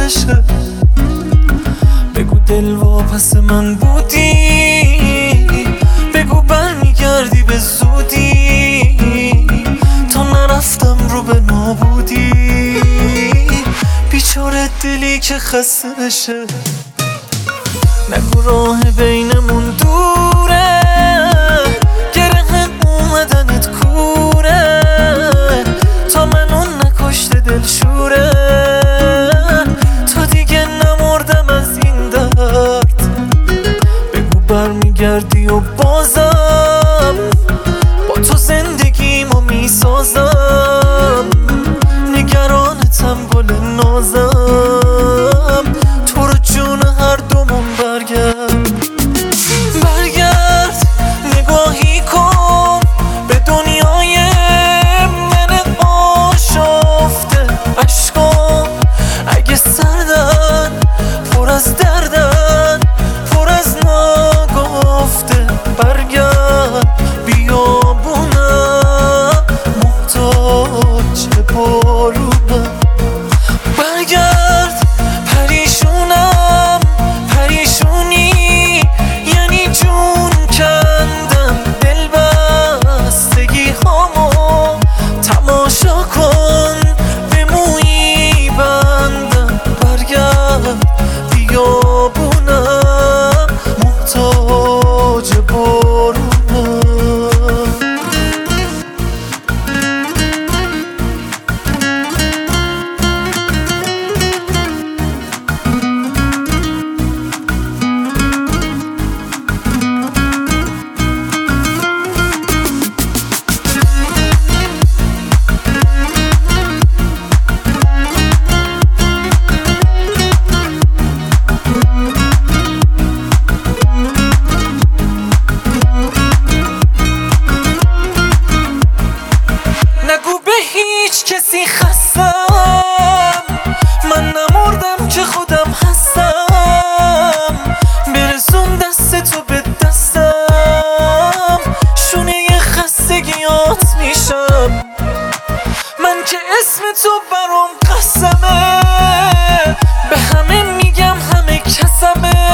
عشقه. بگو دل واپس من بودی، بگو برمیگردی به زودی، تا نرفتم رو به نابودی. بیچاره دلی که خسته بشه، نگو راه بینمون دوره، گره اومدنت کوره، تا منو نکشته دلشوره. تا دیگه نمردم از این درد، بگو برمیگردی و بازم با تو زندگیمو میسازم. نگرانتم گل نازم، تو رو جون هر دومون برگرد. برگرد نگاهی کن به دنیای من آشفته. عشقام اگه سردن، پر از دردن، پر از ناگفته. برگرد بیابونم محتاج بارونم. برگرد پریشونم، پریشونی یعنی جون کندم. دل بستگی هامو تماشا کن، به مویی بندم. برگرد بیابونم محتاج بارونم. نگو به هیچ کسی خستم، من نمردم که خودم هستم. برسون دست تو به دستم، شونه خستگیات میشم. من که اسم تو برام قسمه، به همه میگم همه کسمه.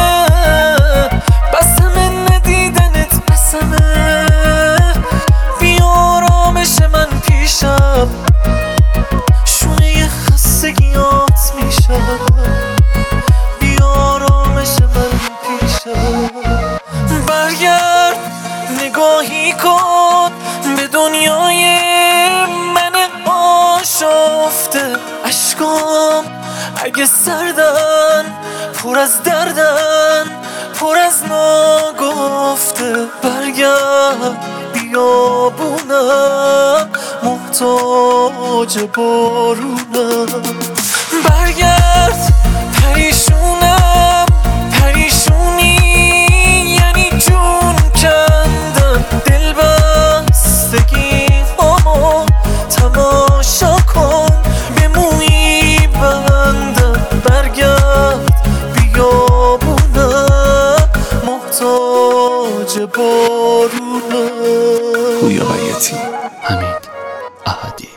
بسمه ندیدنت بسمه، بیارامش من پیشم. شونه خستگیات میشم، بیارامش من پیشم. برگرد نگاهی کن به دنیای من آشفته. عشقام اگه سردن، پر از دردن، پر از ناگفته. برگرد بیابونم محتاج بارونم. برگرد پریشونم، پریشونی یعنی جون کندم. دل بستگی هامو تماشا کن، به مویی بندم. برگرد بیابونم محتاج بارونم. پویا بیاتی، حمید احدی.